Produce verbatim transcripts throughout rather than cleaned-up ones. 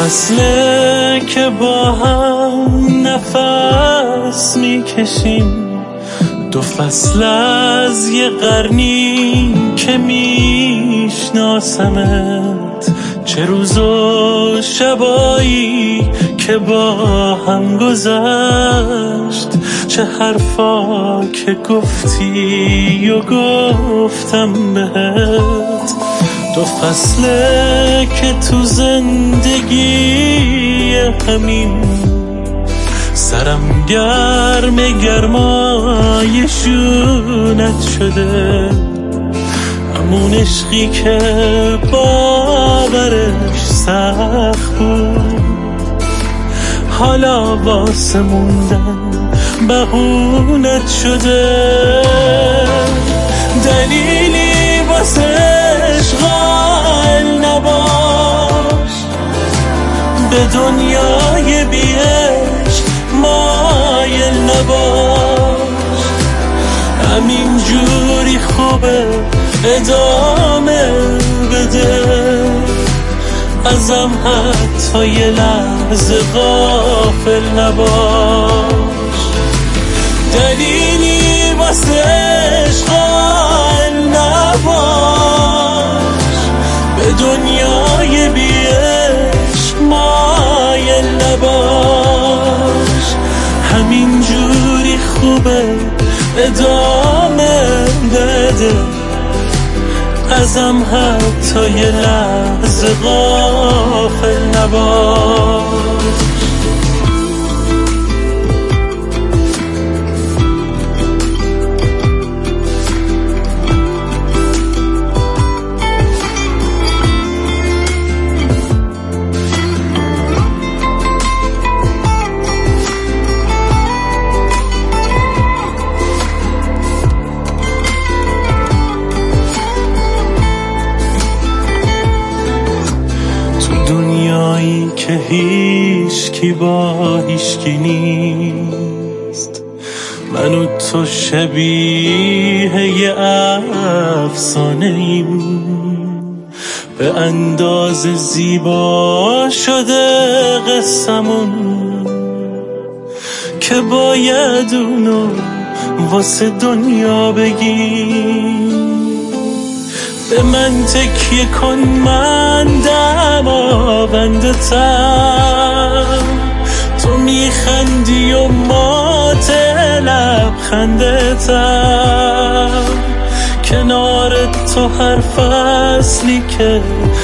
فصله که با هم نفس میکشیم، دو فصل از یه قرنی که میشناسمت، چه روز و شبایی که با هم گذشت، چه حرفا که گفتی و گفتم بهت. دو فصله که تو زندگی همین سرم گرم گرمای شونت شده، همون عشقی که باورش سخت بود حالا واسه موندن بهونت شده. دلیلی واسه عشق قائل نباش، به دنیای بی عشق مایل نباش، همین جوری خوبه ادامه بده، ازم حتی یه لحظه غافل نباش. دلیلی واسه عشق قائل نباش، به دنیای بی عشق مایل نباش، همین جوری خوبه ادامه بده، ازم حتی یه لحظه غافل نباش. دنیایی که هیچکی با هیچکی نیست، من و تو شبیه یه افسانه ایم، به اندازه زیبا شده قصمون که باید اونو واسه دنیا بگیم. به من تکیه کن، من دماونده تم، تو میخندی و مات لبخنده تم، کنار تو هر فصلی که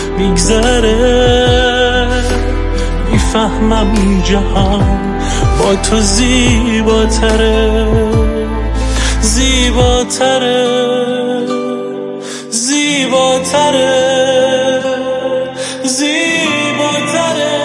میگذره میفهمم جهان با تو زیباتره، زیباتره، زیباتره، زیباتره،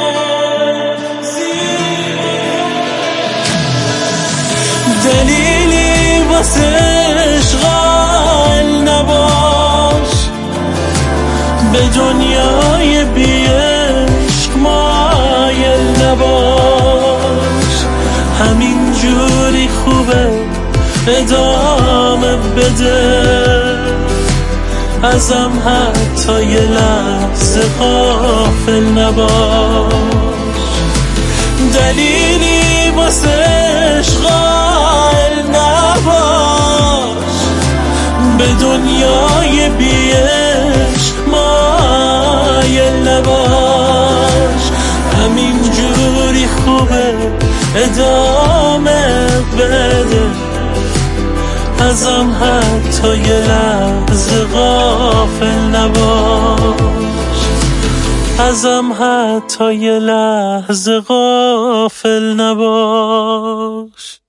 دلیلی واسه عشق قائل نباش، به دنیای بی عشق مایل نباش، همین جوری خوبه ادامه بده، ازم حتی یه لحظه غافل نباش. دلیلی واسه عشق قائل نباش، به دنیای بی عشق مایل نباش، همین جوری خوبه ادامه بده، ازم حتی یه لحظه غافل نباش، ازم حتی یه لحظه غافل نباش.